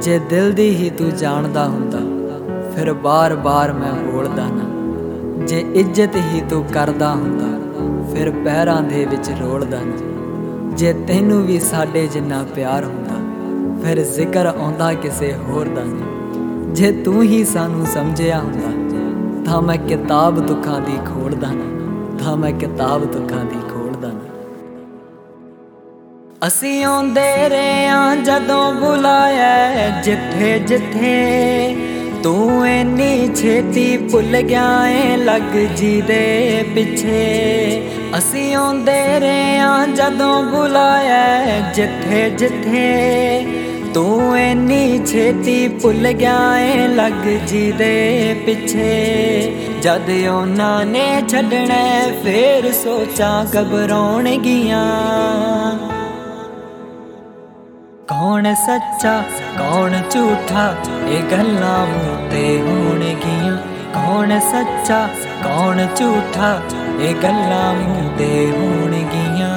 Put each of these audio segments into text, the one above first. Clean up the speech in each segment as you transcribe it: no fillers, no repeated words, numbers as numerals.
जे दिल दी ही तू जानदा हुंदा फिर बार बार मैं बोलदा ना। जे इज्जत ही तू करदा हुंदा फिर पैरां दे विच रोलदा ना। जे तैनू भी साडे जिन्ना प्यार हुंदा फिर जिक्र आउंदा किसे होर दा नहीं। जे तू ही सानू समझिया हुंदा तां मैं किताब दुखां दी खोलदा ना, तां मैं किताब दुखां दी खोलदा ना। असी आउंदे रहे जदों बुलाया जिथे जिथे, तू इन्नी छेती भुल गया है लग जी दे पिछे। असी आउंदे रहे जदों बुलाया जिथे जिथे, तू इन्नी छेती भुल गया है लग जी दे पिछे। जद उन्हां ने छड्डना फिर सोचा घबराउणगियां। कौन सच्चा कौन झूठा ये गल्लां मूंह ते होणगियां। कौन सच्चा कौन झूठा ये गल्लां मूंह ते होणगियां।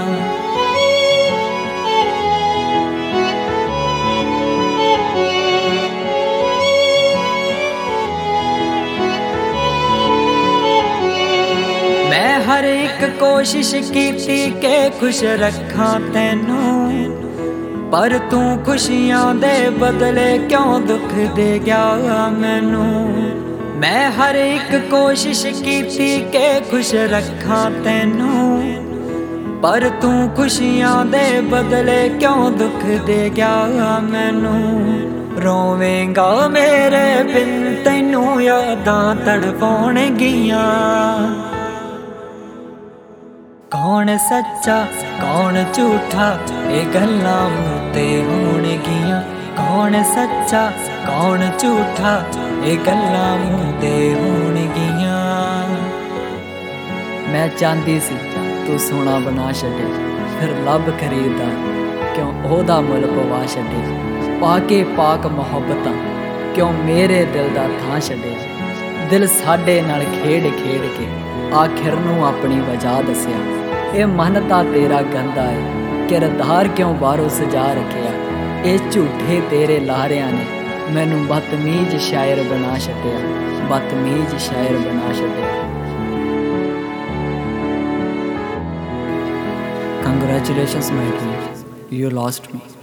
मैं हर एक कोशिश कीती के खुश रखां तैनू, पर तू खुशियां दे बदले क्यों दुख दे गया मैनू। मैं हर एक कोशिश कीती के खुश रखां तैनू, पर तू खुशियां दे बदले क्यों दुख दे गया मैनू। रोवेंगा मेरे बिन तैनू यादां तड़पाउणगियां। कौन सच्चा कौन झूठा ये गल्लां मूंह ते होणगियां। कौन सच्चा कौन झूठा ये गल्लां मूंह ते होणगियां। मैं चाहती सी तू सोना बना छड्डे, फिर लब खरीदा क्यों ओहदा मुल पवा छड्डे। पाके पाक मुहब्बतां क्यों मेरे दिल दा थां छड्डे। दिल साडे नाल खेड खेड के आखिर नूं अपनी वजह दस्या। ये मन तां तेरा गंदा है, किरदार क्यों बाहरों सजा रखिया। ये झूठे तेरे लारियां ने मैनू बदतमीज शायर बना छड्डिया, बदतमीज शायर बना छड्डिया। Congratulations my dear, you lost me.